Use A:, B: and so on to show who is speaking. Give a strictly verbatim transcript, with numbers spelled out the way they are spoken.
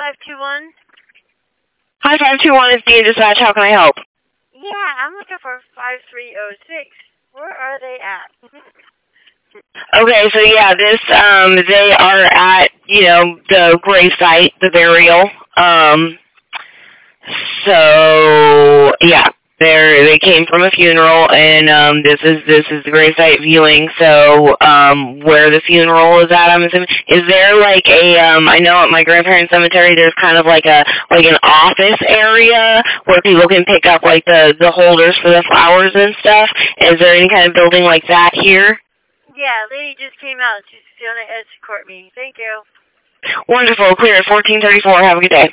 A: five two one?
B: Hi, five two one is D Dispatch. How can I help?
A: Yeah, I'm looking for five three oh six. Where are they at?
B: Okay, so yeah, this, um, they are at, you know, the grave site, the burial. Um, so, yeah, they're, they came from a funeral, and, um, this is, this is the grave site viewing, so, um, where the funeral is at, I'm assuming, is there like a, um, I know at my grandparents' cemetery, there's kind of like a, like an office area where people can pick up, like, the, the holders for the flowers and stuff. Is there any kind of building like that here?
A: Yeah, lady just came out. She's going to escort me. Thank you.
B: Wonderful. Clear at fourteen thirty-four. Have a good day.